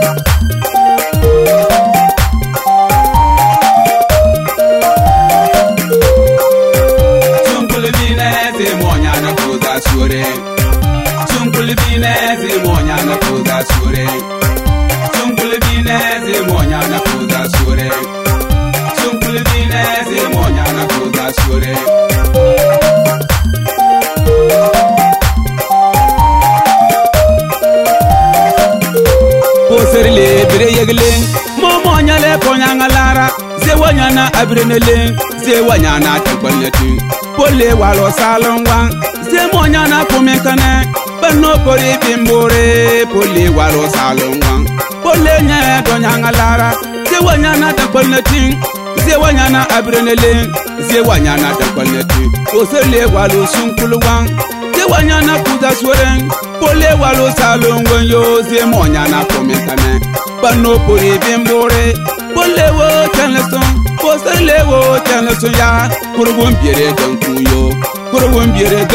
Poserle bire yegling momo nyale ponyanga lara zewanyana abrenele zewanyana takwalnetu pole walo salongwa zemonyana komekane bano pore bimbore pole walo salongwa pole nya donyanga lara zewanyana takwalnetu zewanyana abrenele zewanyana takwalnetu poserle walo sunkulwa zewanyana kuza soren pole walo salongwa yo zemonyana komekane bano pore bimbore pole wo chanleson poserle wo chanleson ya kurubun biere gankuyo kurubun biere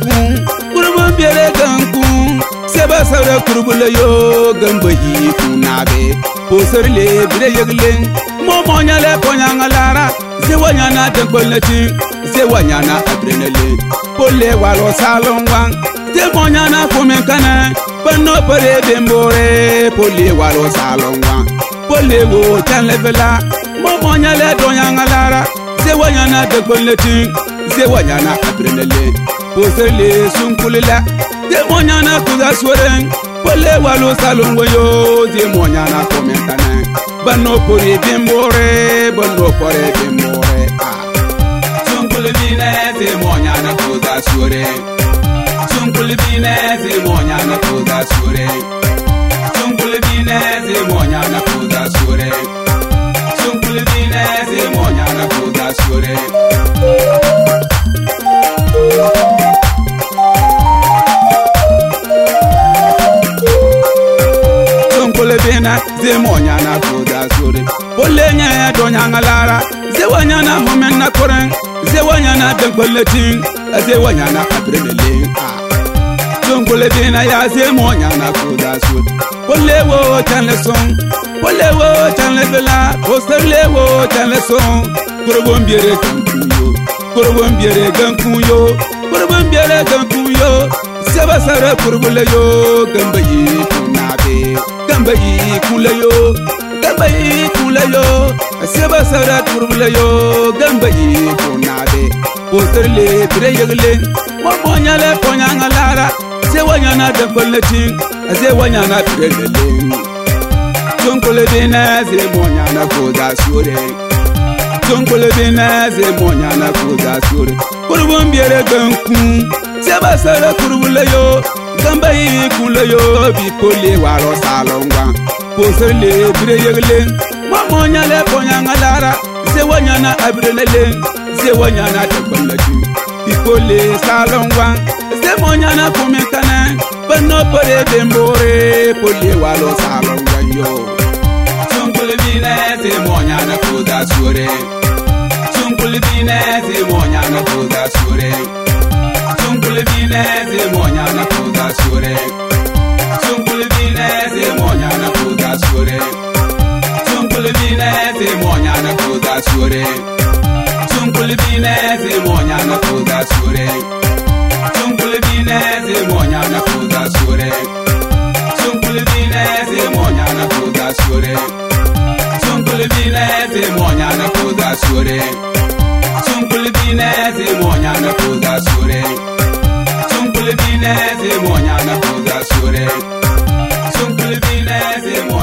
ganku seba sara kurubule yo gambayi kunabe poserle bire yeglen momonyale ponyanga lara zewanyana tankolnati zewanyana abrenele pole walo salongwa zemonyana komekane bano pore bimbore pole walo salongwa pole wo chanlevela momonyale donyanga lara zewanyana tankolnati zewanyana abrenele poserle sunkulila zemonyana kuza soren pole walo salongwa yo zemonyana komekane bano pore bimbore sunkulibine zemonyana kuza soren sunkulibine zemonyana kuza soren sunkulibine zemonyana kuza soren sunkulibine zemonyana kuza soren sunkulibine zemonyana kuza soren pole nya donyanga lara zewanyana momena koren zewanyana dankwaletin zewanyana abrenele sunkulibine ya zemonyana kuza soren pole wo chanleson pole wo chanlevela poserle wo chanleson kurubun biere gankuyo seba sara kurubule yo gambayi kunabe gambayi kulayo seba sara kurubule yo gambayi kunabe poserle bire yegle momonyale ponyanga lara zewanyana dankolnati zewanyana birelele sunkulibine zemonyana kuza soren sunkulibine zemonyana kuza soren kurubun biere ganku seba sara kurubule yo gambayi kulayo bipole walo salongwa poserle bire yegle momonyale ponyanga lara zewanyana abrenele zewanyana tankolnati bipole salongwa zemonyana komekane bano pore bimbore pole walo salongwa yo sunkulibine zemonyana kuza soren sunkulibine zemonyana kuza soren sunkulibine zemonyana kuza soren sunkulibine zemonyana kuza soren sunkulibine zemonyana kuza soren sunkulibine zemonyana kuza soren sunkulibine zemonyana kuza soren sunkulibine zemonyana kuza soren sunkulibine zemonyana kuza soren sunkulibine zemonyana kuza soren sunkulibine zemonyana kuza soren sunkulibine zemonyana